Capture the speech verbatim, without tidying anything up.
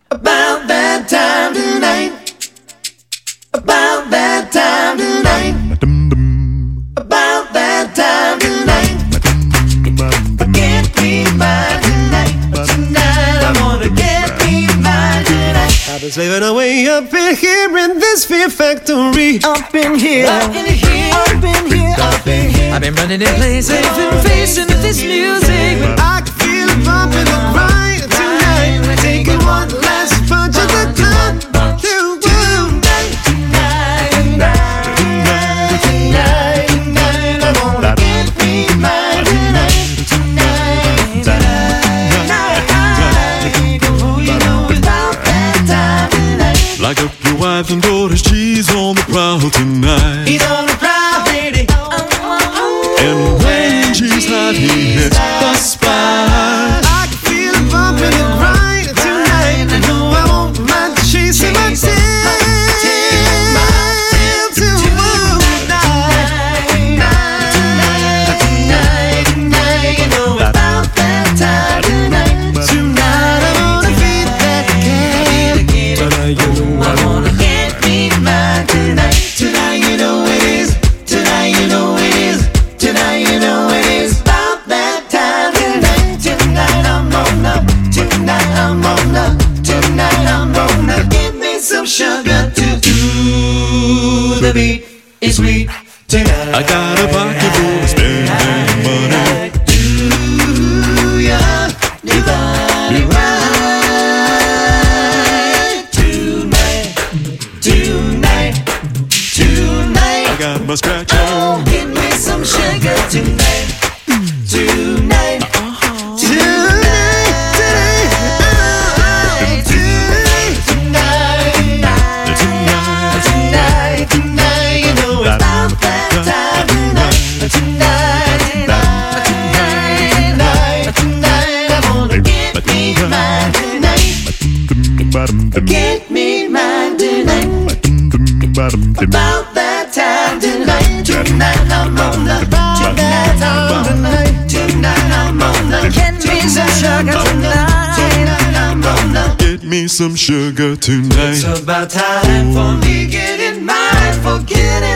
About that time tonight. About that time tonight. About that time tonight. Get me mine tonight. Tonight I wanna get me mine tonight. I've been slaving away up in here in this Fear Factory. Up in here, up in here, up in here, up in here. I've been running in place, I've been facing this music. I can feel it bumping the grind tonight. Taking one last punch of the gun. Do, do. Tonight, tonight, tonight, tonight, tonight. I wanna get me mine tonight. Tonight, tonight, tonight. Who you know without that time tonight. Like up your wife and daughter's cheese on the prowl tonight. He's on the prowl, baby. And when she's hot, he hits the spot. I can feel it bumping and grind tonight. I know I won't mind chasing my tail to tonight, tonight, tonight, tonight. You know about that time tonight. Tonight I wanna feed that cat. Tonight you know I wanna get me mine tonight. Tonight you know it is. Tonight you know it is. Tonight you know it is about that time tonight. Tonight I'm on up. Tonight I'm on up. Tonight I'm on up. Give me some sugar to do. The beat is sweet tonight. I got a pocket full of spending money. Do ya divine right tonight, tonight, tonight. I got my scratch Oh, on. give me some sugar tonight, tonight, tonight, tonight, tonight, tonight, tonight, tonight. You know it's about that time tonight, tonight, tonight, tonight, tonight. I wanna get me mine tonight, get me mine tonight. About that time tonight, tonight I'm on the tonight I'm tonight, tonight I'm on the get me some sugar tonight, tonight I'm on the Get me some sugar tonight. It's about time for me getting mine, forgetting.